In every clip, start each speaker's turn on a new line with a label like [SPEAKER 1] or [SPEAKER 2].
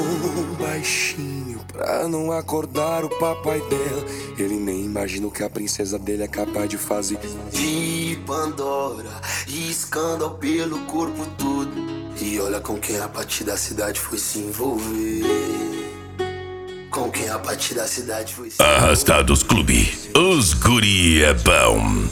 [SPEAKER 1] baixinho pra não acordar o papai dela. Ele nem imagina o que a princesa dele é capaz de fazer.
[SPEAKER 2] De Pandora e escândalo pelo corpo todo. E olha com quem a partir da cidade foi se envolver. Com quem a partir da cidade foi se envolver.
[SPEAKER 3] Arrastados Clube, os guri é bom.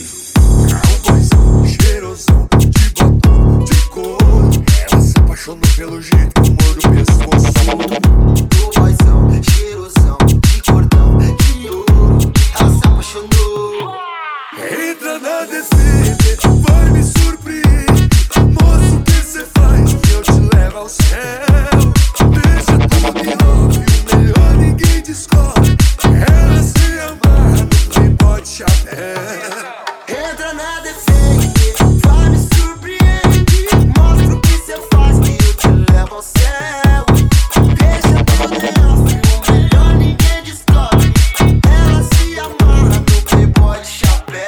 [SPEAKER 1] Cheirosão de batom de cor. Ela se apaixonou pelo jeito que eu mordo o pescoço.
[SPEAKER 2] Do boizão, cheirosão de cordão de ouro. Ela se apaixonou.
[SPEAKER 1] Entra na descida, vai me surpreender. Moço, o que cê faz que eu te levo ao céu? Deixa tudo em off, o melhor ninguém descobre. Ela se amarra no playboy de chapéu.
[SPEAKER 2] Entra na defesa, vai me surpreender. Mostra o que cê faz que eu te levo ao céu. Deixa tudo em off, o melhor ninguém descobre. Ela se amarra no playboy de chapéu.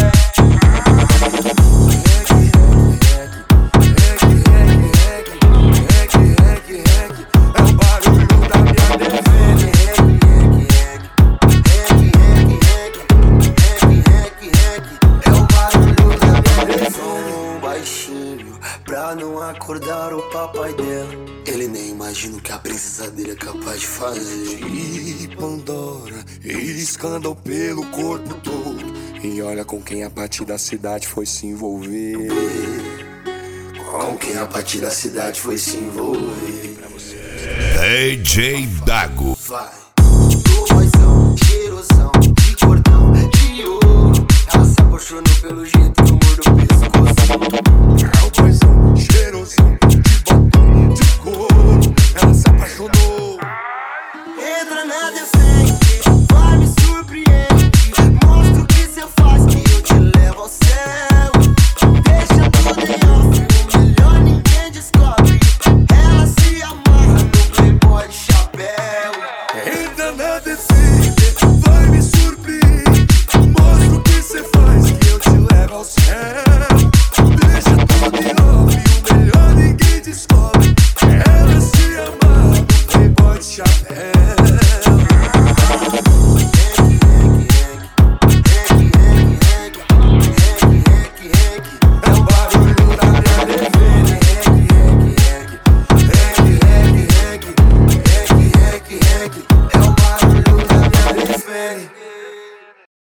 [SPEAKER 1] É o barulho da minha defesa.
[SPEAKER 2] É o barulho da minha defesa. Baixinho, pra não acordar o papai dela. Ele nem imagina o que a princesa dele é capaz de fazer.
[SPEAKER 1] E Pandora, escândalo pelo corpo todo. E olha com quem a partir da cidade foi se envolver.
[SPEAKER 2] Com quem a partir da cidade foi se envolver.
[SPEAKER 3] DJ Dago.
[SPEAKER 2] Vai.